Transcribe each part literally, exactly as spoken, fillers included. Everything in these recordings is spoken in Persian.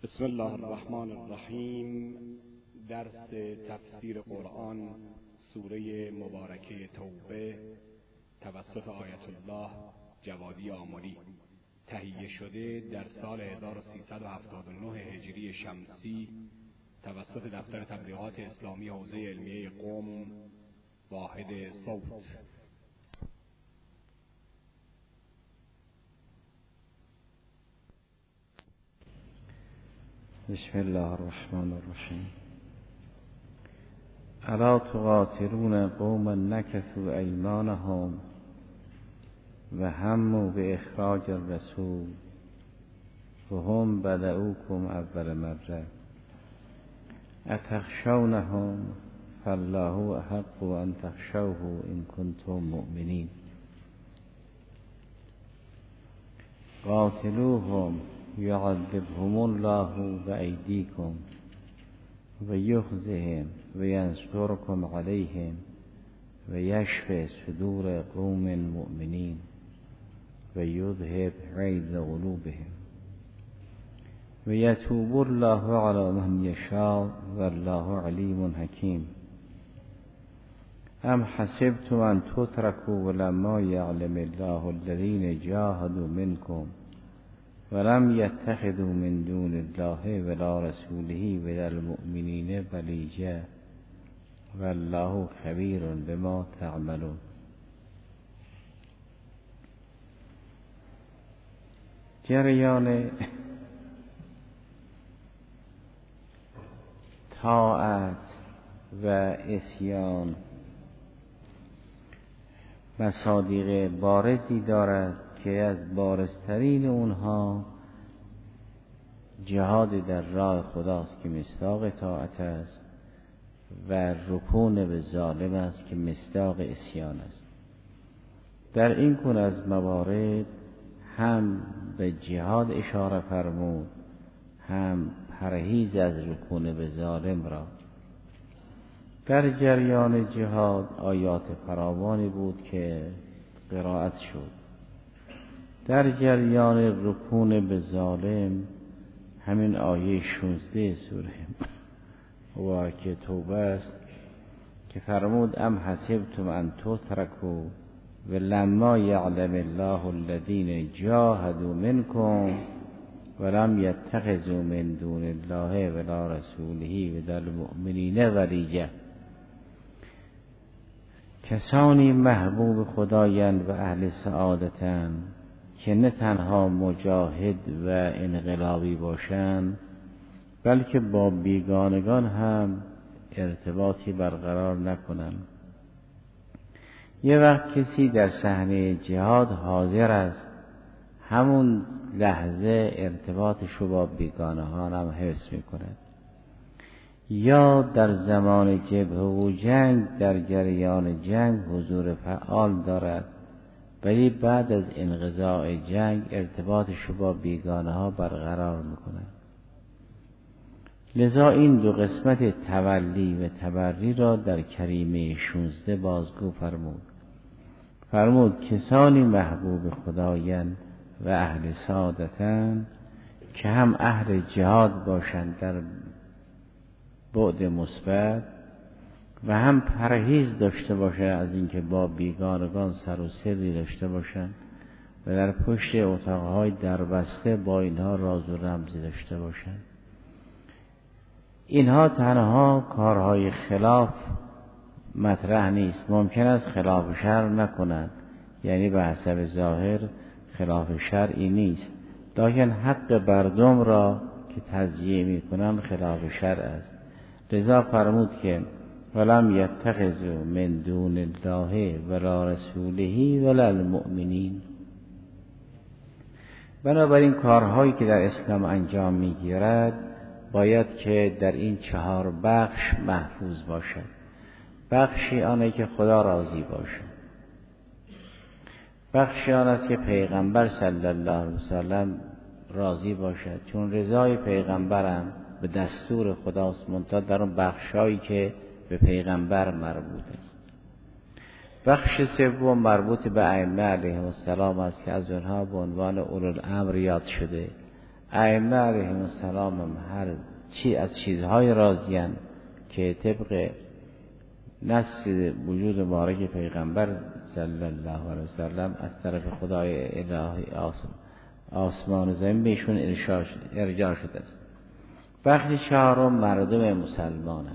بسم الله الرحمن الرحیم. درس تفسیر قرآن سوره مبارکه توبه توسط آیت الله جوادی آملی تهیه شده در سال هزار و سیصد و هفتاد و نه هجری شمسی توسط دفتر تبلیغات اسلامی حوزه علمیه قم واحد صوت. بسم الله الرحمن الرحیم. الا تقاتلون قوما نکثوا ایمانهم و هموا باخراج الرسول وهم بدؤوکم اول مره اتخشونهم فالله احق ان تخشوه ان کنتم مؤمنین. قاتلوهم یعذبهم الله بأیدیکم و یخزهم و ینصرکم علیهم و یشفی صدور قوم مؤمنین و یذهب غیظ قلوبهم و یتوب الله علی من یشاء والله علیم حکیم. ام حسبتم ان تتركوا ولما یعلم الله الذین جاهدوا منکم ولم يتخذوا من دون الله ولا رسوله ولا المؤمنین ولیجا والله خبیر بما تعملون. جریان طاعت و عصیان مصادیق بارزی دارد که از بارزترین اونها جهاد در راه خداست که مصداق طاعت است و رکون به ظالم است که مصداق عصیان است. در این گونه از موارد هم به جهاد اشاره فرمود هم پرهیز از رکون به ظالم را. در جریان جهاد آیات فراوانی بود که قرائت شد. در جریان رکون به ظالم همین آیه شانزده سوره مبارکه توبه است که فرمود ام حسبتم ان تتركوا ولما یعلم الله الذین جاهدوا منکم ولم یتخذوا من دون الله ولا رسوله ولا المؤمنین ولیجا. کسانی محبوب خدایند و اهل سعادتند که نه تنها مجاهد و انقلابی باشند بلکه با بیگانگان هم ارتباطی برقرار نکنند. یه وقت کسی در صحنه جهاد حاضر است همون لحظه ارتباطش رو با بیگانگان هم حفظ میکند، یا در زمان جبهه و جنگ در جریان جنگ حضور فعال دارد ولی بعد از انقضاء جنگ ارتباطش رو با بیگانه ها برقرار میکنه. لذا این دو قسمت تولی و تبری را در کریمه شانزده بازگو فرمود. فرمود کسانی محبوب خدایند و اهل سعادتند که هم اهل جهاد باشند در بعد مثبت و هم پرهیز داشته باشند از اینکه با بیگانگان سر و سری داشته باشند و در پشت اتاقهای دربسته با اینها راز و رمزی داشته باشند. اینها تنها کارهای خلاف مطرح نیست، ممکن است خلاف شرع نکنند، یعنی به حسب ظاهر خلاف شرعی نیست، لیکن حق مردم را که تضییع میکنند خلاف شرع است. لذا فرمود که ولم یتخذوا من دون الله ولا رسوله ولا المؤمنین. بنابراین کارهایی که در اسلام انجام میگیرد باید که در این چهار بخش محفوظ باشد. بخشی آنه که خدا راضی باشد، بخشی آن است که پیغمبر صلی الله علیه وسلم راضی باشد، چون رضای پیغمبرم به دستور خداست، منتها در اون بخشایی که به پیغمبر مربوط است. بخش سوم مربوط به ائمه علیهم السلام است که از اونها به عنوان اولوالامر یاد شده. ائمه علیهم السلام هم هر چی از چیزهای راضیان که طبق نص وجود مبارک پیغمبر صلی الله علیه وسلم از طرف خدای الهی آسمان و زمین بهشون ارجاع شده است. بخش چهارم مردم مسلمانند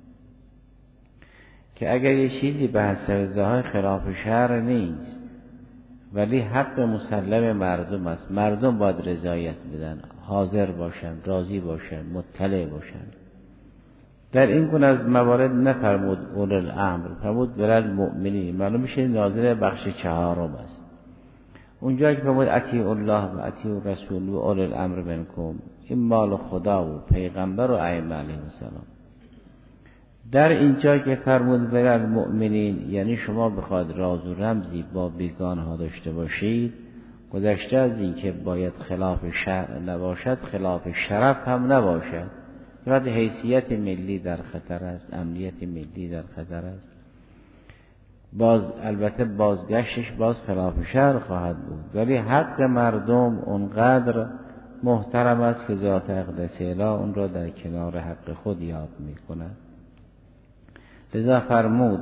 که اگر یه چیزی به حسب ظاهر خلاف شرع نیست ولی حق مسلم مردم است، مردم باید رضایت بدن، حاضر باشن، راضی باشن، مطلع باشن. در این گونه از موارد نفرمود اول الامر، فرمود ولل المؤمنین. معلوم میشه ناظر بخش چهارم است. اونجا که فرمود اطیعوا الله و اطیعوا الرسول و اول الامر منکم، این مال خدا و پیغمبر و ائمه علیهم السلام. در اینجا که فرمود ولل المؤمنین یعنی شما بخواد راز و رمزی با بیگانه ها داشته باشید، گذشته از این که باید خلاف شرع نباشد، خلاف شرف هم نباشد. وقتی حیثیت ملی در خطر است، امنیت ملی در خطر است، باز البته بازگشتش باز خلاف شرع خواهد بود، ولی حق مردم اونقدر محترم است که ذات اقدس اله اون را در کنار حق خود یاد می کند. لذا فرمود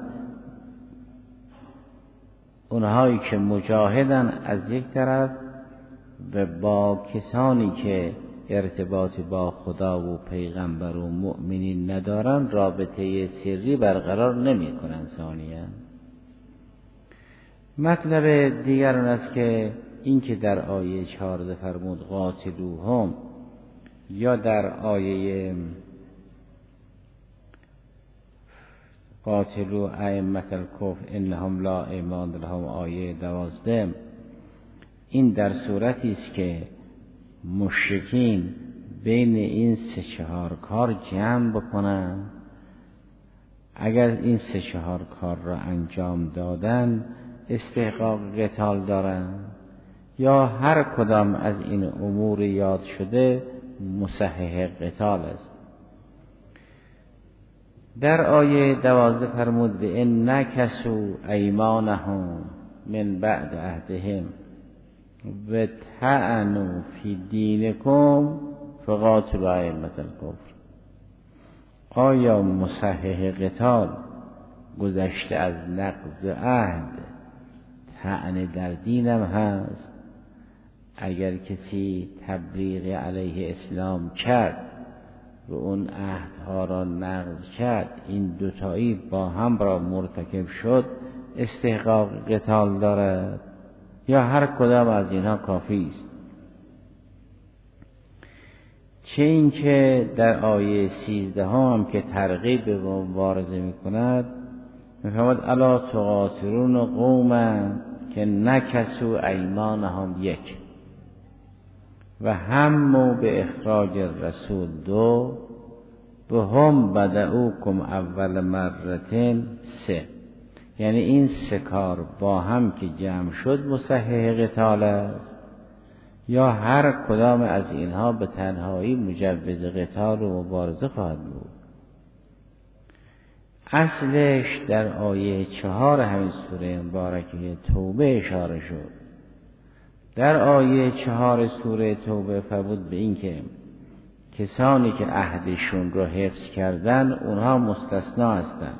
اونهایی که مجاهدن از یک طرف و با کسانی که ارتباط با خدا و پیغمبر و مؤمنین ندارن رابطه سری برقرار نمی کنن. ثانیاً مطلب دیگر اون است که این که در آیه چهارده فرمود قاتلوهم، یا در آیه قاتلوا ائمة الکفر انهم لا ایمان لهم آیه دوازده، این در صورتی است که مشرکین بین این سه چهار کار جمع بکنن. اگر این سه چهار کار را انجام دادن استحقاق قتال دارن، یا هر کدام از این امور یاد شده مصحح قتال است. در آیه دوازده فرمود به ان نکثوا ایمانهم من بعد عهدهم و طعنوا فی دینکم فقاتلوا ائمة الکفر. آیا مصحح قتال گذشته از نقض عهد طعن در دینم هست؟ اگر کسی تبلیغ علیه اسلام کرد و اون عهدها را نقض کرد، این دوتایی با هم را مرتکب شد، استحقاق قتال دارد یا هر کدام از اینها کافی است؟ چه این که در آیه سیزده هم که ترغیب به مبارزه می کند می‌فرماید الا تقاتلون قوما که نکثوا ایمانهم، یک، و هموا به اخراج الرسول، دو، و هم بدعوکم اول مرتين، سه. یعنی این سه کار با هم که جمع شد مصحح قتال است، یا هر کدام از اینها به تنهایی مجوز قتال و مبارزه خواهد بود. اصلش در آیه چهار همین سوره مبارکه توبه اشاره شد. در آیه چهار سوره توبه فرمود به این که کسانی که عهدشون رو حفظ کردن اونها مستثنا هستند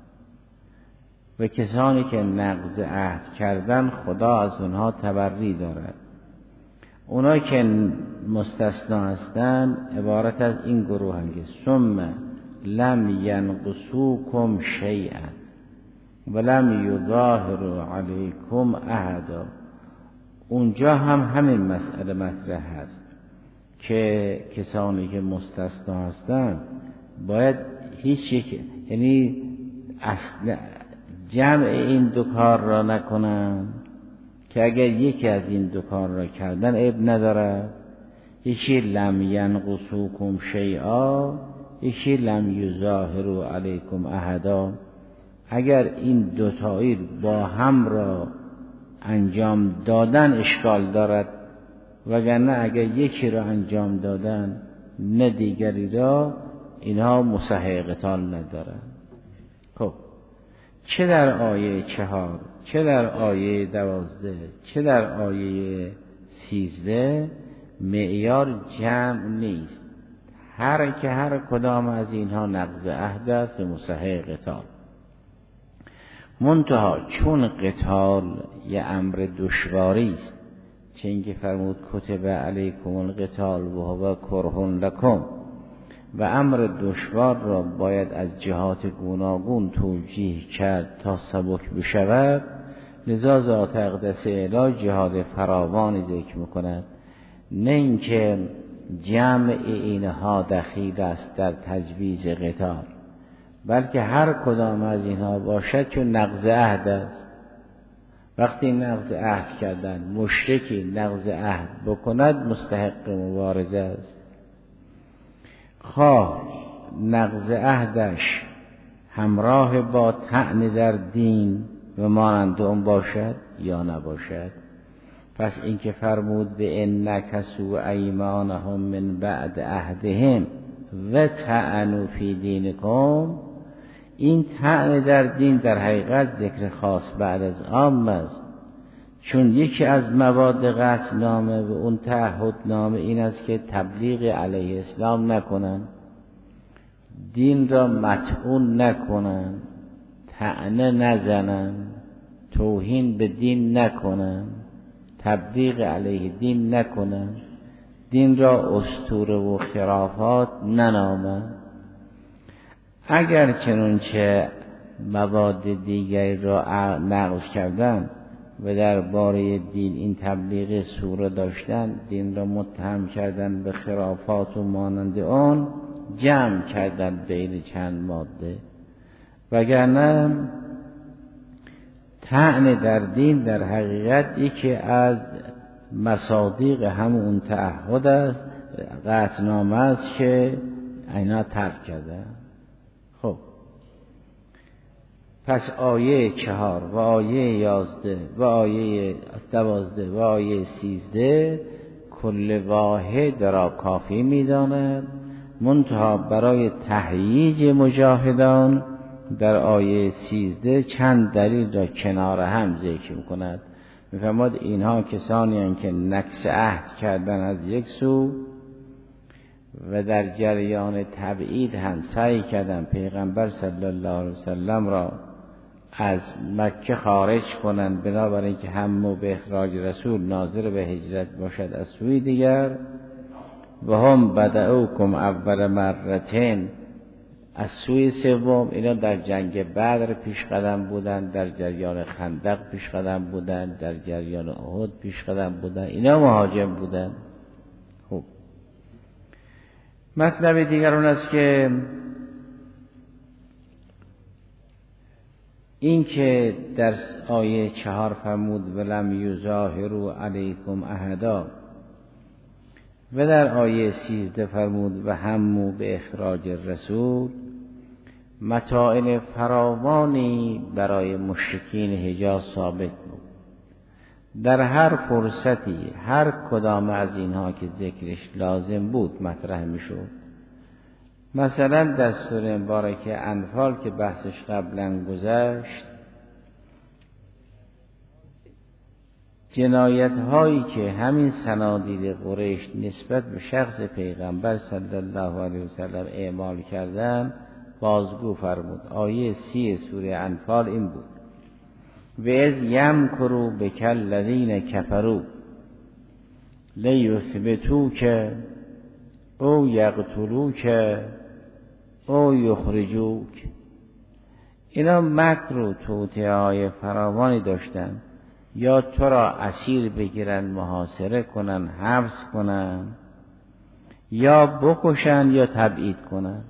و کسانی که نقض عهد کردن خدا از اونها تبری دارد. اونایی که مستثنا هستند عبارت از این گروه هم که ثم لم ینقصوکم شیئا ولم یظاهروا علیکم احدا. اونجا هم همین مسئله مطرح هست که کسانی که مستثنا هستند باید هیچ یک، یعنی اصل جمع این دو کار را نکنن که اگر یکی از این دو کار را کردن عیب نداره. یکی لم ینقصوکم شیئا، یکی لم یظاهروا علیکم احدا. اگر این دوتایی با هم را انجام دادن اشکال دارد، وگرنه اگر یکی را انجام دادن نه دیگری را، اینها مصحح قتال ندارد. خب چه در آیه چهار، چه در آیه دوازده، چه در آیه سیزده معیار جمع نیست، هر که هر کدام از اینها نقض عهد است مستحق قتال. منتها چون قتال یه امر دشواری است، چه اینکه فرمود کتب علیکم القتال و هو کرها لکم، و امر دشوار را باید از جهات گوناگون توجیه کرد تا سبک بشود، لذا ذات اقدس اعلی جهاد فراوانی ذکر میکند، نه اینکه جمع اینها دخیل است در تجویز قتال، بلکه هر کدام از اینها باشد چون نقض عهد است. وقتی نقض عهد کردن، مشرکی نقض عهد بکند مستحق مبارزه است، خواه نقض عهدش همراه با طعن در دین و مانند اون باشد یا نباشد. پس این که فرمود به ان نکثوا ایمانهم من بعد عهدهم و طعنوا فی دینکم، این طعن در دین در حقیقت ذکر خاص بعد از عام است، چون یکی از مواد قطعنامه و اون تعهدنامه این است که تبلیغ علیه اسلام نکنن، دین را مطعون نکنن، طعنه نزنن، توهین به دین نکنن، تبلیغ علیه دین نکنن، دین را اسطوره و خرافات ننامن. اگر چنانچه مواد دیگری را نقض کردن و درباره دین این تبلیغ سوره داشتن، دین را متهم کردن به خرافات و مانند آن، جمع کردن بین چند ماده، وگرنه طعن در دین در حقیقت یکی از مصادیق همون تعهد است، قطعنامه است که اینا ترک کردن. خب پس آیه چهار و آیه یازده و آیه دوازده و آیه سیزده کل واحد را کافی می‌داند، منتها برای تهییج مجاهدان در آیه سیزده چند دلیل را کنار هم ذکر می‌کند. می‌فرماید اینها کسانی هستند که نقض عهد کردن از یک سو و در جریان تبعید هم سعی کردن پیغمبر صلی الله علیه وسلم را از مکه خارج کنند، بنابراین که همو به اخراج رسول ناظر به هجرت باشد. از سوی دیگر و هم بدعوکم اول مرتين، از سوی سوم اینا در جنگ بدر پیش قدم بودند، در جریان خندق پیش قدم بودند، در جریان احد پیش قدم بودند، اینا مهاجم بودند. خوب، مطلب دیگر اون است که این که در آیه چهار فرمود ولم یظاهروا علیکم احدا و در آیه سیزده فرمود و همو به اخراج رسول، متاعن فراوانی برای مشرکین حجاز ثابت بود. در هر فرصتی هر کدام از اینها که ذکرش لازم بود مطرح می شد. مثلا در سوره مبارکه انفال که بحثش قبلا گذشت، جنایت هایی که همین صنادید قریش نسبت به شخص پیغمبر صلی الله علیه وسلم اعمال کردن بازگو فرمود. آیه سی سوره انفال این بود: و از یمکروا بک الذین کفروا لیثبتوک او یقتلوک او یخرجوک. اینا مکر و توطئه های فراوانی داشتن، یا تو را اسیر بگیرن، محاصره کنن، حبس کنن، یا بکشن یا تبعید کنن.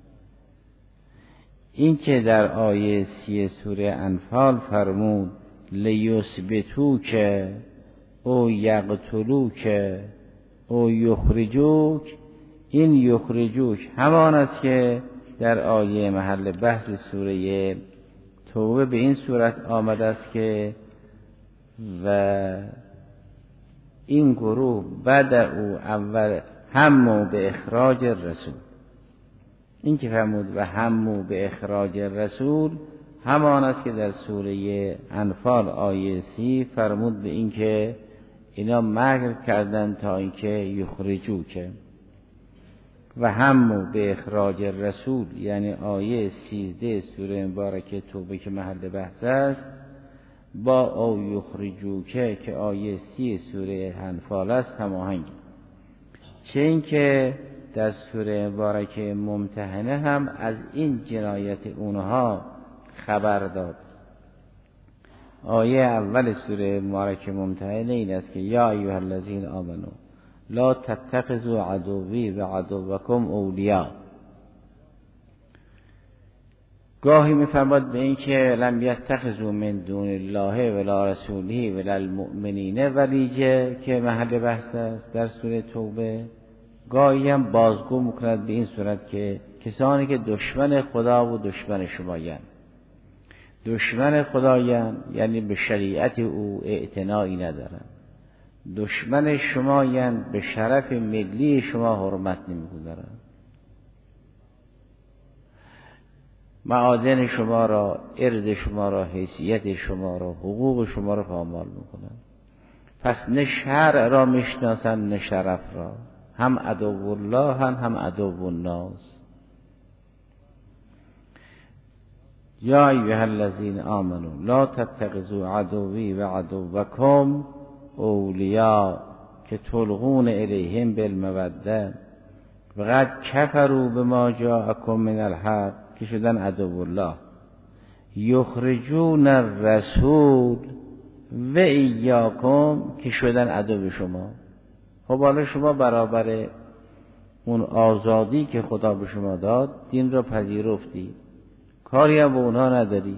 این که در آیه سی سوره انفال فرمود لیثبتوک او یقتلوک او یخرجوک، این یخرجوک همان است که در آیه محل بحث سوره توبه به این صورت آمده است که و این گروه بدعوا اول همو به اخراج رسول. این که فرمود و همو به اخراج رسول همان است که در سوره انفال آیه سی فرمود به این که اینا مکر کردن تا اینکه یخرجو که و همو به اخراج رسول، یعنی آیه سیزده سوره مبارکه توبه که محل بحث است، با او یخرجو که که آیه سی سوره انفال است هماهنگ. چه این که در سوره مبارکه ممتحنه هم از این جنایت اونها خبر داد. آیه اول سوره مبارکه ممتحنه این است که یا ایها الذین آمنو لا تتخذوا عدوی و عدوکم اولیاء. گاهی میفرماد به این که لم یتخذوا من دون الله ولا رسوله ولا المؤمنین ولیجه که محل بحث است در سوره توبه. گاهی هم بازگو میکند به این صورت که کسانی که دشمن خدا و دشمن شمایند. دشمن خدایند یعنی به شریعت او اعتنایی ندارند، دشمن شمایند به شرف ملی شما حرمت نمیگذارند، معادن شما را، ارض شما را، حیثیت شما را، حقوق شما را پامال میکنند. پس نه شرع را میشناسند نه شرف را، هم عدو الله هم, هم عدو الناس. یا ایها الذین آمنوا لا تتخذوا عدوی و عدوکم اولیاء که تلقون الیهم بالموده و قد کفروا بما جاءکم من الحق که شدن عدو الله، یخرجون الرسول و ایاکم که شدن عدو شما. خب حالا شما برابر اون آزادی که خدا به شما داد دین را پذیرفتی، کاری هم به اونها نداری.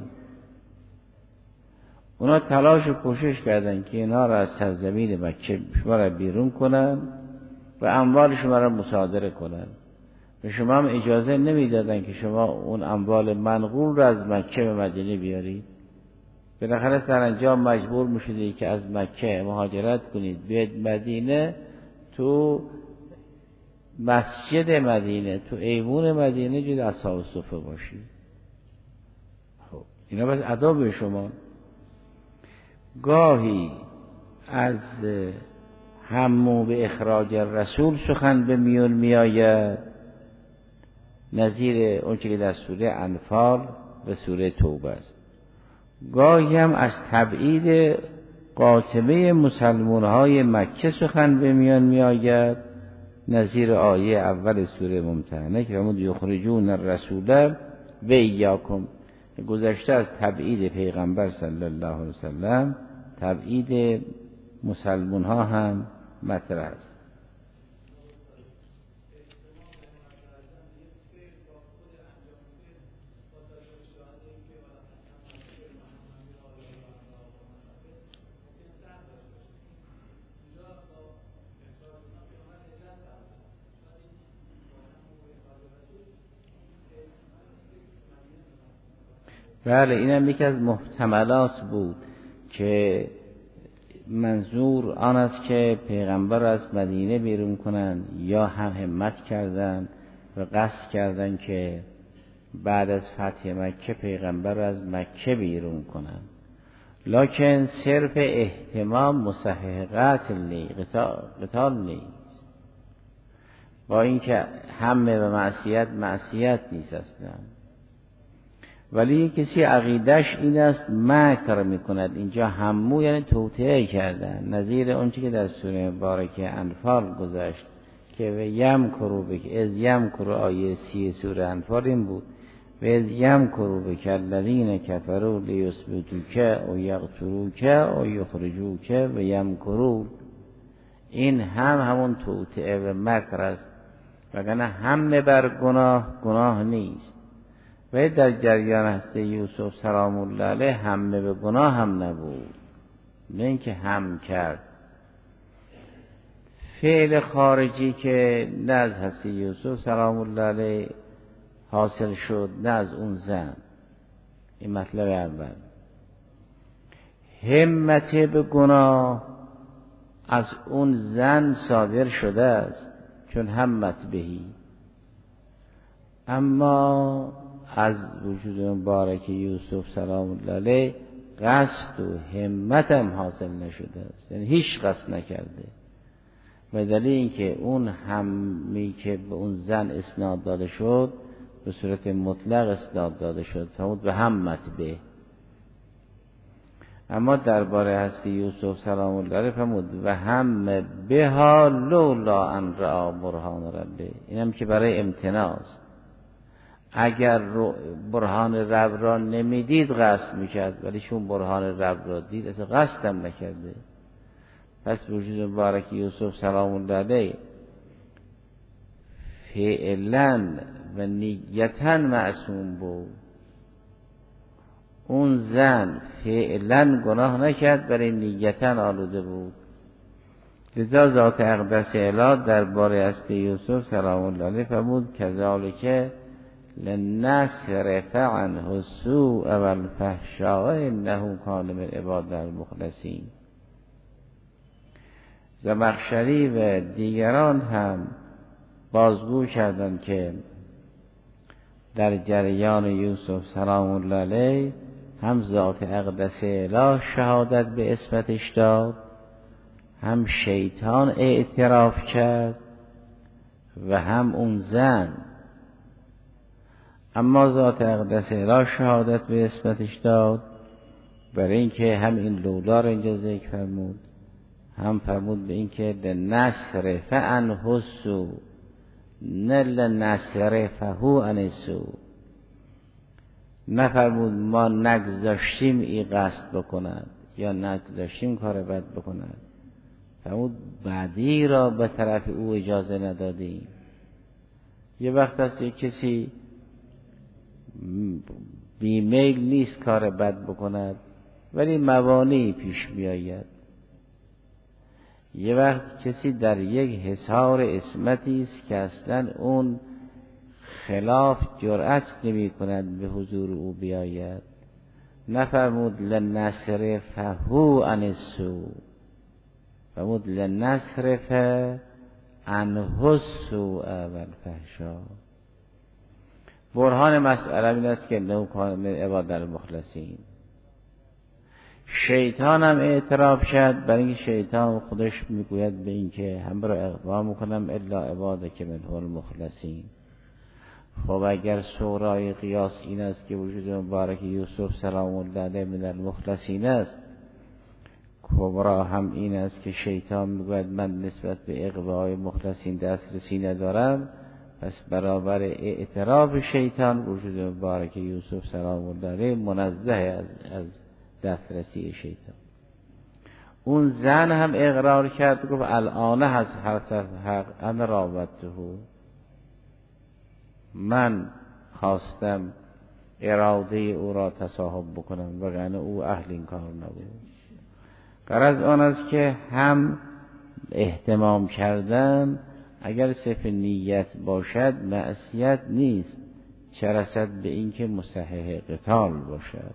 اونا تلاش و کوشش کردن که اینا را از سرزمین مکه شما را بیرون کنن و اموال شما را مصادره کنن. به شما هم اجازه نمیدادن که شما اون اموال منقول را از مکه به مدینه بیارید. بالاخره سرانجام مجبور میشدید که از مکه مهاجرت کنید بیاید مدینه، تو مسجد مدینه، تو ایوون مدینه جد اصحاب الصفه باشید. خب اینا بس ادا به شما. گاهی از همو به اخراج رسول سخن به میون میآید، نظیر اون که در سوره انفال و سوره توبه است. گاهی هم از تبعید قاطبه مسلمان های مکه سخن به میان میآید، نظیر آیه اول سوره ممتحنه که فرمود یخرجون الرسول و ایاکم. گذشته از تبعید پیغمبر صلی الله علیه وسلم تبعید مسلمان ها هم مطرح است. بله اینم یکی از محتملات بود که منظور آن است که پیغمبر از مدینه بیرون کنند یا هم همت کردند و قصد کردند که بعد از فتح مکه پیغمبر از مکه بیرون کنند. لکن صرف احتمام مصحح قتل قتال نیست، با اینکه همه و معصیت معصیت نیست اصلا، ولی کسی عقیدش این است مکر میکند. اینجا همو یعنی توطئه کردن، نظیر اون چی که در سوره مبارکه انفال گذشت که و یمکروا بک از یمکر، آیه سی سوره انفال این بود و از یمکروا بک الذین کفروا لیثبتوک او یقتلوک او یخرجوک و یمکرون. این هم همون توطئه و مکر است، وگرنه همه بر گناه گناه نیست. و در جریان هسته یوسف سلام الله علیه همه به گناه هم نبود، نه اینکه هم کرد. فعل خارجی که نه از هسته یوسف سلام الله علیه حاصل شد نه از اون زن. این مطلب اول. همت به گناه از اون زن صادر شده است چون همت بهی، اما از وجود مبارک یوسف سلام الله علیه قصد و همت هم حاصل نشده است، یعنی هیچ قصد نکرده. و دلیل اینکه اون همی که به اون زن اسناد داده شد به صورت مطلق اسناد داده شد، فرمود به همت به. اما درباره هستی یوسف سلام الله علیه فرمود و هم بها لولا ان رأى برهان ربه. اینم که برای امتناع است. اگر برهان رب را نمیدید قصد میکرد، ولی چون برهان رب را دید اصلا قصد هم نکرده. پس وجود مبارک یوسف سلام الله علیه فعلا و نیتا معصوم بود. اون زن فعلا گناه نکرد ولی نیتا آلوده بود. لذا ذات اقدس اله درباره هستی یوسف سلام الله علیه فرمود کذالک لنصرف عنه السوء والفحشاء انه کان من عبادنا المخلصین. زمخشری و دیگران هم بازگو کردند که در جریان یوسف سلام الله علیه هم ذات اقدس اله شهادت به عصمتش داد، هم شیطان اعتراف کرد و هم اون زن. اما ذات اقدس اله شهادت به عصمتش داد برای اینکه هم این لولا را اینجا ذکر فرمود، هم فرمود به اینکه لنصرف عنه السوء، نه لنصرفه عن السوء. نفرمود ما نگذاشتیم این قصد بکند یا نگذاشتیم کار بد بکند، فرمود بعدی را به طرف او اجازه ندادیم. یه وقت هست یک کسی بیمیل نیست کار بد بکند ولی موانعی پیش می آید. یه وقت کسی در یک حصار عصمتی است که اصلا اون خلاف جرأت نمی کند به حضور او بیاید. نفرمود لنصرفه عن السوء، فرمود لنصرف عنه السوء والفحشاء. برهان مسئله این است که انه کان من عبادنا المخلصین. شیطان هم اعتراف شد، برای اینکه شیطان خودش میگوید به اینکه همه را اقوا میکنم الا عبادک منهم المخلصین. خب اگر سورای قیاس این است که وجود مبارک یوسف سلام الله علیه من المخلصین است، کبرا هم این است که شیطان میگوید من نسبت به اقوای مخلصین دسترسی ندارم. پس برابر اعتراف شیطان وجود مبارک یوسف سلام الله علیه منزه از, از دسترسی شیطان. اون زن هم اقرار کرد، گفت الان از حرف حق انا راودته، من خواستم اراده او را تصاحب بکنم وگرنه او اهل این کار نبود. غرض آن است که هم اهتمام کردن اگر صرف نیت باشد معصیت نیست، چه رسد به اینکه مصحح قتال باشد.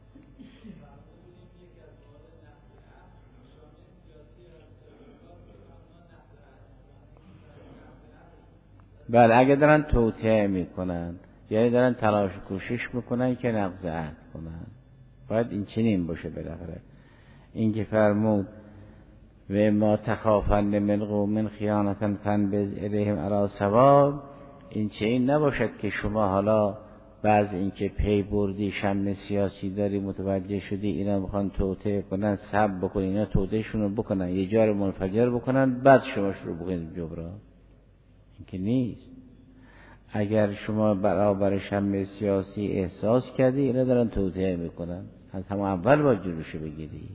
بله اگر دارن توطئه میکنن یعنی دارن تلاش کوشش میکنن که نقض عهد کنن، باید این چنین باشه. بالاخره این که فرمود و ما تخافن من قوم خیانتا فانبذ الیهم علی سواء، این چنین نباشد که شما حالا بعض اینکه پی بردی شم سیاسی داری متوجه شدی اینا میخوان توطئه کنن سب بکنن، اینا توطئهشون رو بکنن یه جا رو منفجر بکنن بعد شما شروع بکنید جبران. این که نیست. اگر شما برابر شم سیاسی احساس کردی اینا دارن توطئه میکنن، از همون اول باید جلوشو بگیری.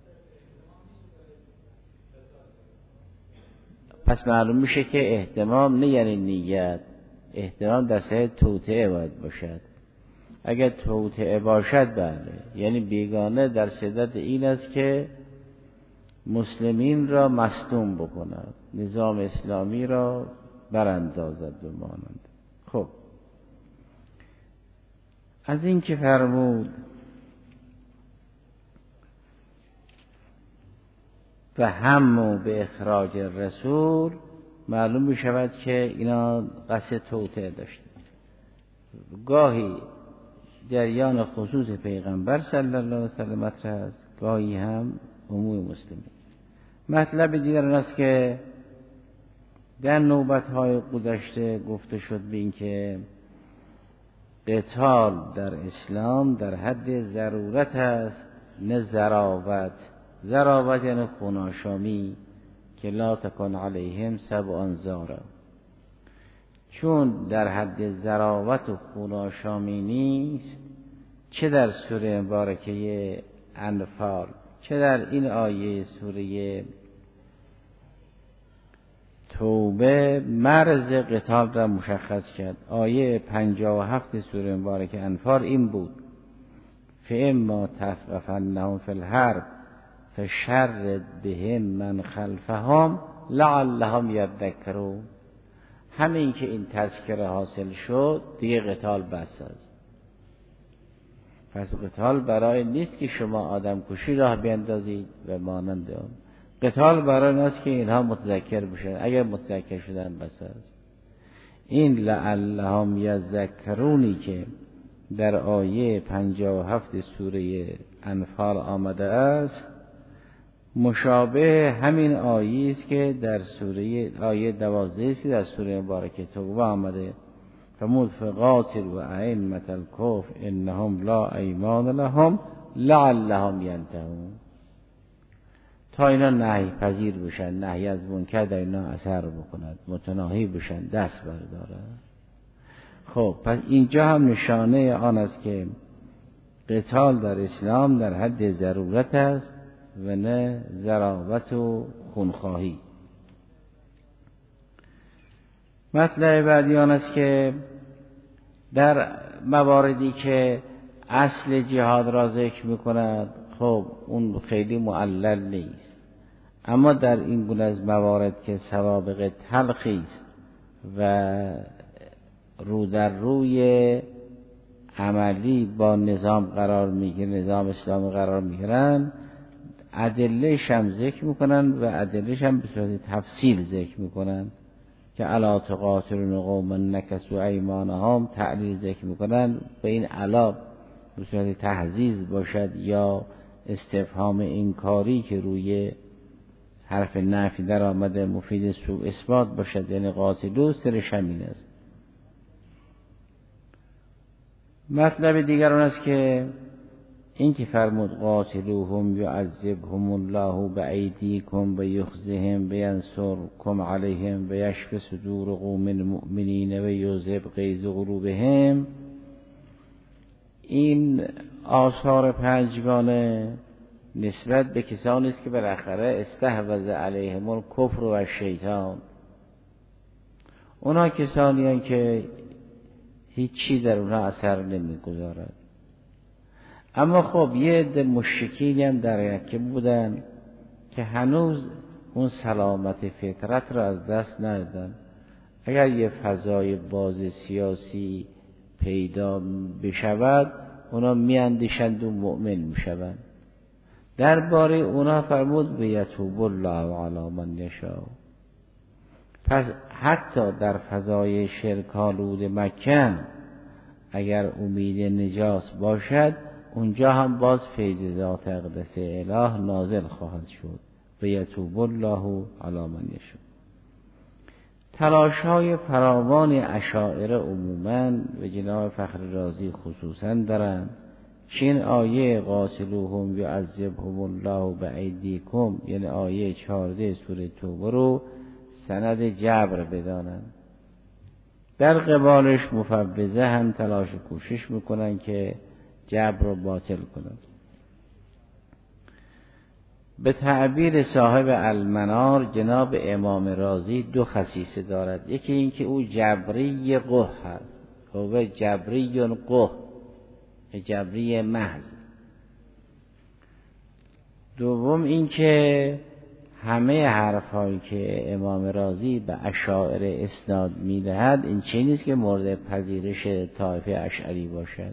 پس معلوم میشه که اهتمام نه یعنی نیت، اهتمام در سر توطئه باید باشد. اگر توطئه باشد بله، یعنی بیگانه در صدد این است که مسلمین را مصدوم بکند، نظام اسلامی را براندازد و مانند. خب از این که فرمود و همو به اخراج رسول، معلوم می شود که اینا قصد توطئه داشتند. گاهی جریان خصوص پیغمبر صلی الله علیه و سلم مطرح است، گاهی هم عموم مسلمین. مطلب دیگر این است که در نوبت‌های گذشته گفته شد به این که قتال در اسلام در حد ضرورت است، نه ضراوت. ضراوت یعنی خوناشامی که لا تکن علیهم سبع زارا. چون در حد ضراوت و خوناشامی نیست، چه در سوره مبارکه انفال چه در این آیه سوره توبه مرز قتال را مشخص کرد. آیه پنجاه و هفت سوره مبارکه انفال این بود: فاما تثقفنهم فی الحرب فشرد بهم من خلفهم لعلهم یذکرون. همین که این تذکره حاصل شد دیگه قتال بس است. پس قتال برای نیست که شما آدم کشی راه بیندازید و مانند اون. قتال برای نیست که اینها متذکر بشن. اگر متذکر شدن بس است. این لعلهم یذکرونی که در آیه پنجاه و هفت سوره انفال آمده است مشابه همین آیه است که در سوره آیه دوازده است در سوره مبارکه توبه آمده: فمود فقاتل و ائمة الکفر انهم لا ایمان لهم لعلهم ینتهون. تا اینا نهی پذیر بشن، نهی از منکر در اینا اثر بکند، متناهی بشن، دست بردارن. خب پس اینجا هم نشانه آن است که قتال در اسلام در حد ضرورت است و نه ضراوت و خونخواهی. مطلب بعدی آن است که در مواردی که اصل جهاد را ذکر می‌کند، خب اون خیلی معلل نیست، اما در این گونه از موارد که سوابق تلخی است و رو در روی عملی با نظام قرار میگیره، نظام اسلامی قرار میگیرن، ادله‌اش هم ذکر میکنن و ادله‌اش هم به صورت تفصیل ذکر میکنن که الا تقاتلون قوما نکثوا ایمانهم، تعلیل ذکر میکنن. به این علا به صورت تحزیز باشد یا استفهام انکاری که روی حرف نفی در آمده مفید سوء اثبات باشد، یعنی قاتلو سرش همین است. مطلب دیگر اون است که این که فرمود قاتلوهم یعذبهم الله بایدیکم و یخزهم بینصرکم علیهم و یشف صدور قوم مؤمنین و یذهب غیظ قلوبهم، این آثار پنجگانه نسبت به کسانی است که بالاخره استحوذ علیهم الکفر و شیطان. اونا کسانی هستند که هیچی در اونها اثر نمیگذارد. اما خب یه عده مشرکین هم در یکی بودن که هنوز اون سلامت فطرت را از دست ندادن. اگر یه فضای باز سیاسی پیدا بشود اونا میاندیشند و مؤمن میشوند. درباره اونا فرمود بیتوب الله علی من یشاء. پس حتی در فضای شرک‌آلود مکه اگر امید نجات باشد، اونجا هم باز فیض ذات اقدس اله نازل خواهد شد. بیتوب الله علی من یشاء. تلاش‌های فراوان اشاعره عموماً و جناب فخر رازی خصوصاً دارند که این آیه قاتلوهم یعذبهم الله بایدیکم، یعنی آیه چهارده سوره توبه رو سند جبر بدانند. در قبالش مفوضه هم تلاش کوشش میکنن که جبر رو باطل کنند. به تعبیر صاحب المنار جناب امام رازی دو خصیصه دارد. یکی این که او جبری قح هست، هو جبری قح، جبری محض. دوم این که همه حرفایی که امام رازی به اشاعره اسناد میدهد این چیزی نیست که مورد پذیرش طایفه اشعری باشد،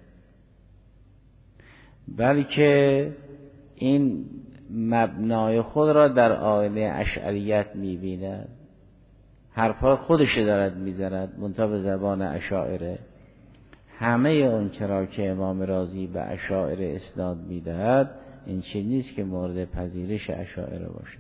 بلکه این مبنای خود را در آینه اشعریت میبیند. حرفای خودش دارد میزند منتها به زبان اشاعره. همه اون چرا که امام رازی به اشاعره اسناد میدهد این چیز نیست که مورد پذیرش اشاعره باشه.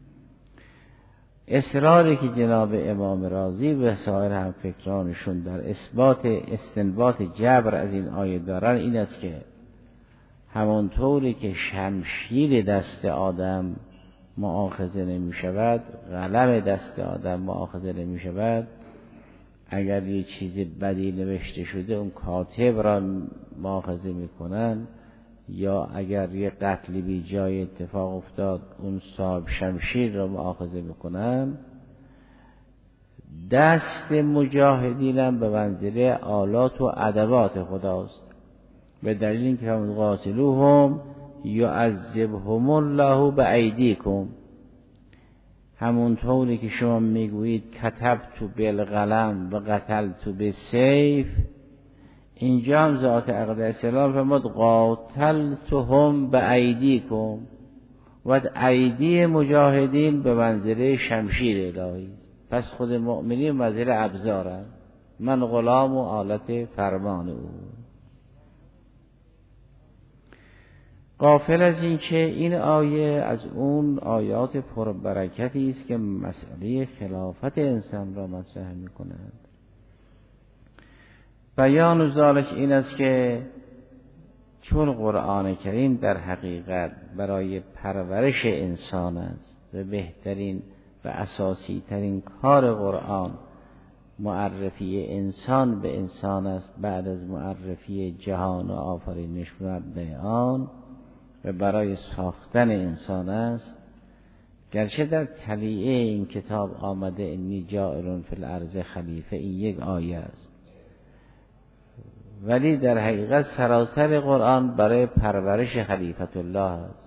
اصراری که جناب امام رازی و سایر هم فکرانشون در اثبات استنباط جبر از این آیه دارن این است که همانطوری که شمشیر دست آدم مؤاخذه نمی شود، قلم دست آدم مؤاخذه نمی شود، اگر یه چیز بدی نوشته شده اون کاتب را مؤاخذه می کنن، یا اگر یه قتلی بی جای اتفاق افتاد اون صاحب شمشیر را مؤاخذه می کنن، دست مجاهدین هم به منزله آلات و ادوات خداست، به دلیل اینکه هم قاتلوهم یعذبهم الله بایدیکم، همونطوری که شما میگویید کتبت بالقلم و قتلت بالسیف، اینجا هم ذات اقدس سلام فرمود قاتلتهم بایدیکم، و ایدی مجاهدین به منزله شمشیر الهی، پس خود مؤمنین منزله ابزارن، من غلام و آلت فرمان او. غافل از این که این آیه از اون آیات پربرکتی است که مسئله خلافت انسان را مطرح می‌کند. بیان ذالک این است که چون قرآن کریم در حقیقت برای پرورش انسان است و بهترین و اساسی ترین کار قرآن معرفی انسان به انسان است بعد از معرفی جهان و آفرینش مبدأ آن و برای ساختن انسان است، گرچه در تلیعه این کتاب آمده انی جاعل فی الارض خلیفه، این یک آیه است، ولی در حقیقت سراسر قرآن برای پرورش خلیفت الله است.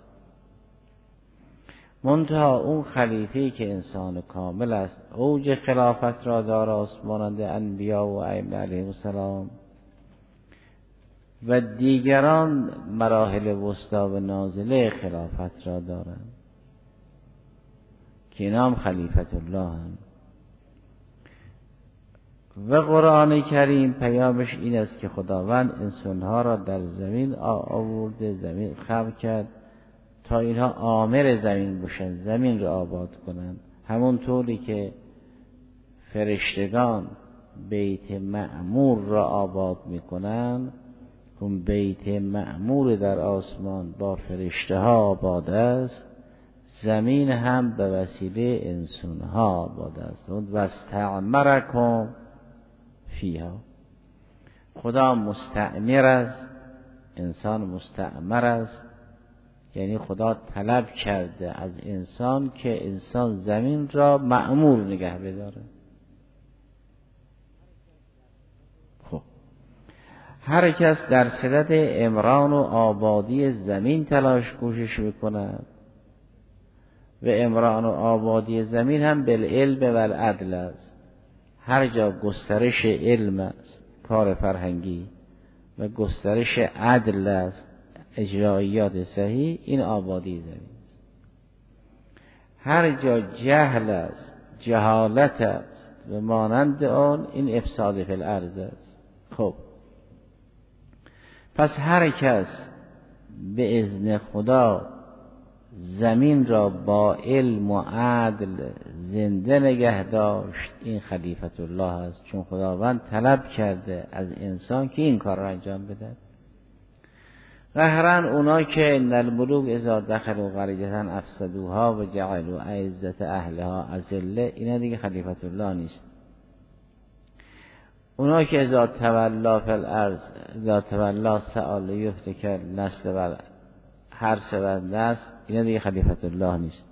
منتها اون خلیفه‌ای که انسان کامل است، اوج خلافت را داراست مانند انبیا و ائمه علیهم السلام، و دیگران مراحل وسطی و نازله خلافت را دارند که اینا هم خلیفت الله هم. و قرآن کریم پیامش این است که خداوند انسانها را در زمین آورده، زمین خلق کرد تا اینها عامر زمین باشند، زمین را آباد کنند، همونطوری که فرشتگان بیت معمور را آباد میکنند، اون بیت معمور در آسمان با فرشته ها آباد است، زمین هم به وسیله انسان ها آباد است. و استعمرکم فیها، خدا مستعمر است، انسان مستعمر است، یعنی خدا طلب کرده از انسان که انسان زمین را معمور نگه بداره. خب هر کس در صدد عمران و آبادی زمین تلاش کوشش میکند و عمران و آبادی زمین هم بالعلم و العدل است. هر جا گسترش علم است، کار فرهنگی، و گسترش عدل است، اجرایات صحیح، این آبادی زمین است. هر جا جهل است، جهالت است و مانند آن، این افساد فی الارض است. خب پس هر کس به اذن خدا زمین را با علم و عدل زنده نگه داشت، این خلیفت الله است، چون خداوند طلب کرده از انسان که این کار را انجام بده. قهرن اونا که ان الملوک اذا دخلوا قریة افسدوها و جعلوا عزة اهلها اذله، اینا دیگه خلیفت الله نیست. اونا که اذا تولا فی الارض اذا تولا سأل یهلک نسل بر هر سبب نسل، اینا دیگه خلیفت الله نیست.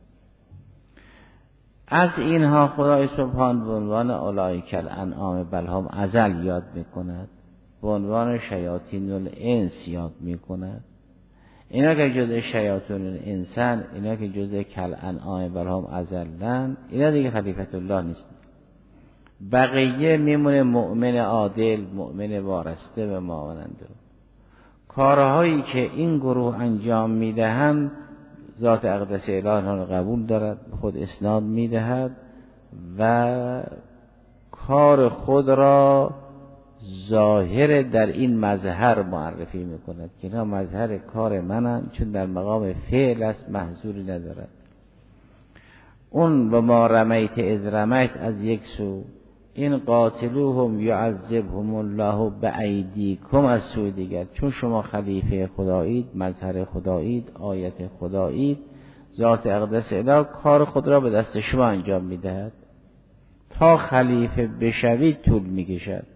از اینها خدای سبحان به عنوان اولئک الانعام بل هم اضل یاد میکند، به عنوان شیاطین الانس یاد میکند. اینا که جزء شیاطین الانسان، اینا که جزء کل انعام بل هم اضلن، اینا دیگه خلیفت الله نیست. بقیه میمونه مؤمن عادل، مؤمن وارسته و ماننده. کارهایی که این گروه انجام میدهند ذات اقدس الهی آنها را قبول دارد، خود اسناد میدهد و کار خود را ظاهر در این مظهر معرفی میکند که اینا مظهر کار منن، چون در مقام فعل است محظوری ندارد. اون و ما رمیت اذ رمیت از یک سو، این قاتلوهم یعذبهم الله بایدیکم از سوی دیگر، چون شما خلیفه خدایید، مظهر خدایید، آیت خدایید، ذات اقدس اله کار خود را به دست شما انجام میدهد. تا خلیفه بشوید طول میکشد.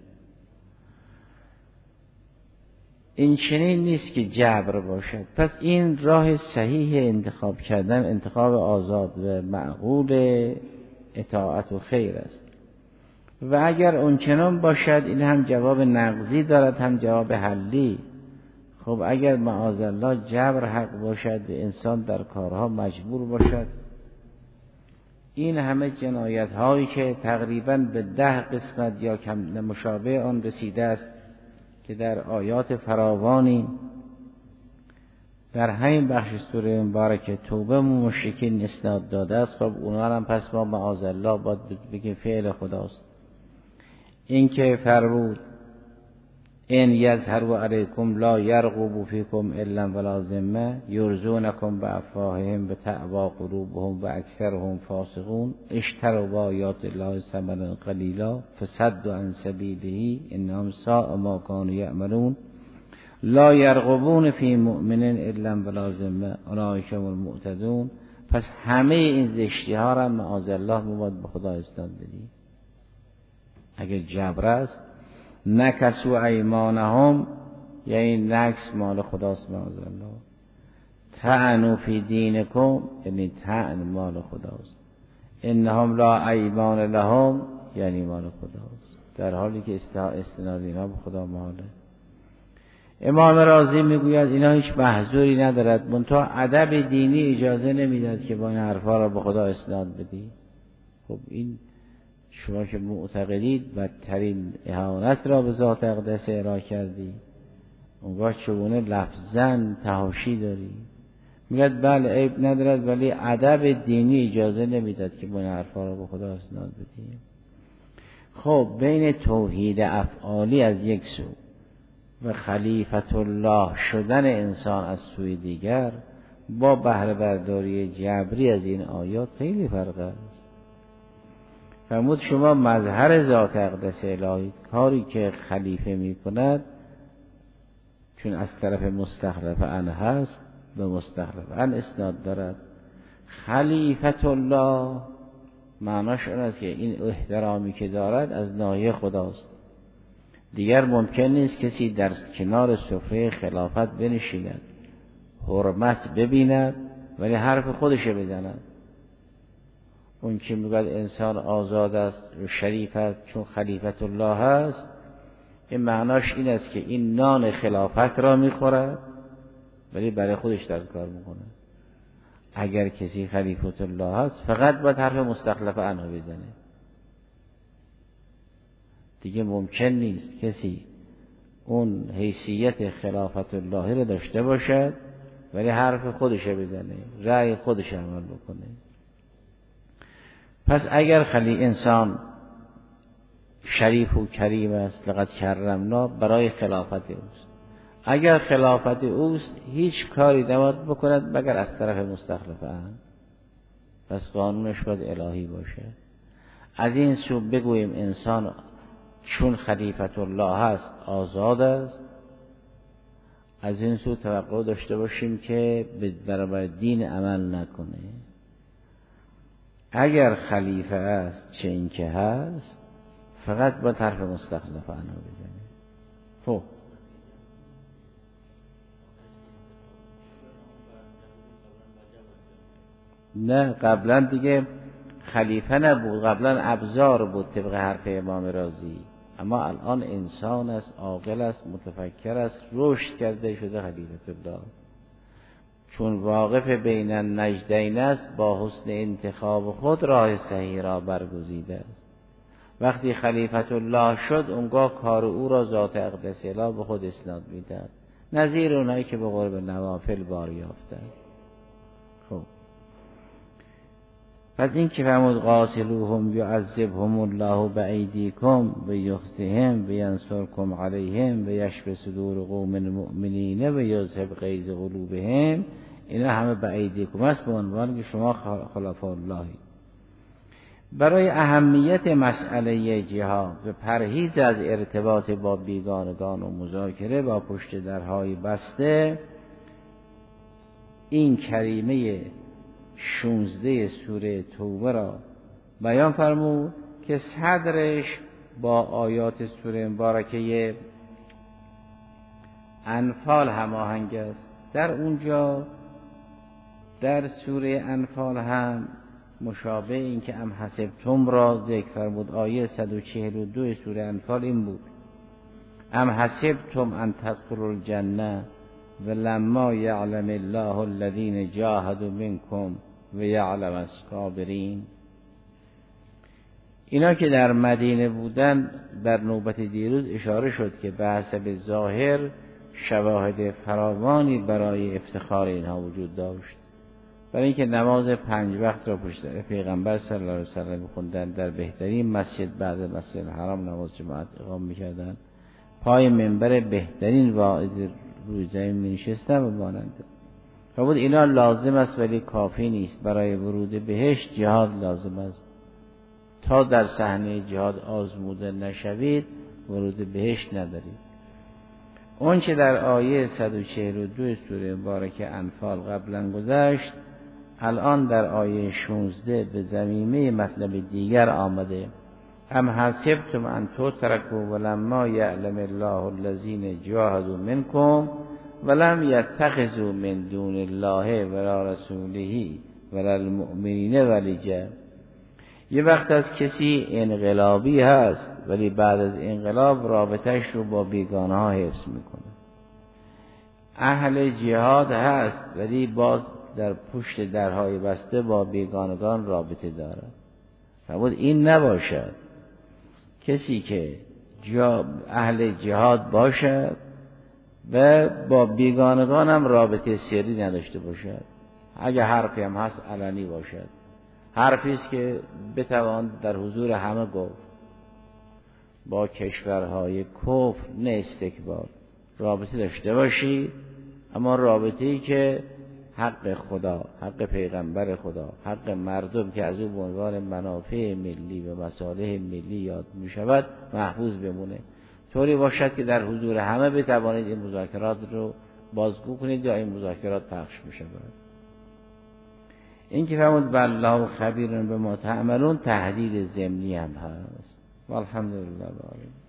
این چنین نیست که جبر باشد. پس این راه صحیح انتخاب کردن، انتخاب آزاد و معقول اطاعت و خیر است. و اگر اون چنان باشد، این هم جواب نقضی دارد هم جواب حلی. خب اگر معاذالله جبر حق باشد و انسان در کارها مجبور باشد، این همه جنایت هایی که تقریباً به ده قسمت یا کم مشابه آن رسیده است که در آیات فراوانی در همین بخش سوره مبارکه توبه مشرکین اسناد داده است. خب اونها هم پس ما معاذالله باید بگیم فعل خداست. این که فرمود ان یظهروا علیکم لا یرقبوا فیکم الا ولا ذمه یرزونکم بافواههم بتأوی قلوبهم و اکثرهم فاسقون اشتروا بآیات الله ثمنا قلیلا فصدوا عن سبیله انهم ساء ما کانوا یعملون لا یرقبون فی مؤمن الا ولا ذمه اولئک هم المعتدون. پس همه این زشتی ها را معاذالله باید به خدا اسناد بدیم. اگر جبر است نکسو ایمانهم، یعنی نکس مال خداست معاذالله. طعنوا فی دینکم، یعنی طعن مال خداست. انهم لا ایمان لهم، یعنی مال خداست، در حالی که استناد اینا به خدا محاله. امام رازی میگوید اینا هیچ محظوری ندارد، منتها ادب دینی اجازه نمیداد که با این حرفا را به خدا اسناد بدی. خب این شما که معتقدید بدترین اهانت را به ذات اقدس ارائه کردی، اونگاه چگونه لفظاً تحاشی داری؟ میگد بله عیب ندارد، ولی ادب دینی اجازه نمیداد که با این حرفا را به خدا اسناد بدی. خب بین توحید افعالی از یک سو و خلیفت الله شدن انسان از سوی دیگر با بهره برداری جبری از این آیات خیلی فرق است. فرمود شما مظهر ذات اقدس الهی، کاری که خلیفه می کند چون از طرف مستخلف ان هست به مستخلف ان اسناد دارد. خلیفت الله معناش اون است که این احترامی که دارد از ناحیه خداست. دیگر ممکن نیست کسی در کنار سفره خلافت بنشیند، حرمت ببیند ولی حرف خودش بزند. اون که میگه انسان آزاد است و شریف است چون خلیفت الله هست، این معناش این است که این نان خلافت را میخورد ولی برای خودش در کار میکنه. اگر کسی خلیفت الله هست فقط باید حرف مستخلف عنه بزنه. دیگه ممکن نیست کسی اون حیثیت خلافت الله را داشته باشد ولی حرف خودش بزنه، رأی خودش عمل بکنه. پس اگر خلی انسان شریف و کریم است، لقد کرمنا، برای خلافت اوست. اگر خلافت اوست هیچ کاری نباید بکند مگر از طرف مستخلف ان، پس قانونش باید الهی باشه. از این سو بگوییم انسان چون خلیفت الله هست آزاد است، از این سو توقع داشته باشیم که به برابر دین عمل نکنه. اگر خلیفه است چه این که هست فقط با طرف مستخلف عنه بزنه. خب نه، قبلا دیگه خلیفه نبود، قبلا ابزار بود طبق حرف امام رازی، اما الان انسان است، عاقل است، متفکر است، رشد کرده شده خلیفت الله. چون واقف بین النجدین است با حسن انتخاب خود راه صحیح را برگزیده است. وقتی خلیفت الله شد اونگاه کار او را ذات اقدس اله به خود اسناد میدهد، نظیر اونایی که به قرب نوافل بار یافتند. خب پس این که فرمود قاتلوهم یعذبهم الله بایدیکم و یخزهم و ینصرکم علیهم و یشفی صدور قوم مؤمنین و یذهب غیظ قلوبهم، اینا همه بایدیکم است، به عنوان که شما خلفاء اللهی. برای اهمیت مسئله جهاد و پرهیز از ارتباط با بیگانگان و مذاکره با پشت درهای بسته، این کریمه شانزده سوره توبه را بیان فرمود که صدرش با آیات سوره مبارکه انفال هماهنگ است. در اونجا در سوره انفال هم مشابه این که ام حسبتم را ذکر فرمود. آیه صد و چهل و دو سوره انفال این بود: ام حسبتم ان تدخلوا الجنه ولما یعلم الله الذین جاهدوا منکم و یعلم الصابرین. اینا که در مدینه بودن در نوبت دیروز اشاره شد که به حسب ظاهر شواهد فراوانی برای افتخار اینها وجود داشت، برای اینکه نماز پنج وقت را پشت سر پیغمبر صلی الله علیه و سلم خوندن، در بهترین مسجد بعد مسجد الحرام نماز جماعت اقامه می‌کردند، پای منبر بهترین واعظ روی زمین می‌نشستند و مانند. فرمود اینا لازم است ولی کافی نیست، برای ورود بهشت جهاد لازم است. تا در صحنه جهاد آزموده نشوید ورود بهشت ندارید. اون چه در آیه صد و چهل و دو سوره مبارکه انفال قبلا گذشت، الان در آیه شانزده به ضمیمه مطلب دیگر آمده: ام حسبتم ان تترکوا ولما یعلم الله الذین جاهدوا منکم ولم یتخذوا من دون الله ولا رسوله ولا المؤمنین ولیجا. یه وقت از کسی انقلابی هست ولی بعد از انقلاب رابطش رو با بیگانه ها حفظ میکنه. اهل جهاد هست ولی باز در پشت درهای بسته با بیگانگان رابطه داره. فرمود این نباشد. کسی که اهل جهاد باشد و با بیگانگان هم رابطه سری نداشته باشد، اگه حرفی هم هست علنی باشد، حرفی است که بتوان در حضور همه گفت. با کشورهای کفر نه استکبار رابطه داشته باشی، اما رابطه‌ای که حق خدا، حق پیغمبر خدا، حق مردم که از او به عنوان منافع ملی و مصالح ملی یاد می شود محفوظ بمونه. طوری باشد که در حضور همه بتوانید این مذاکرات رو بازگو کنید یا این مذاکرات پخش می شود. این که فرمود والله خبیر بما تعملون تهدید ضمنی هم هست. والحمدلله.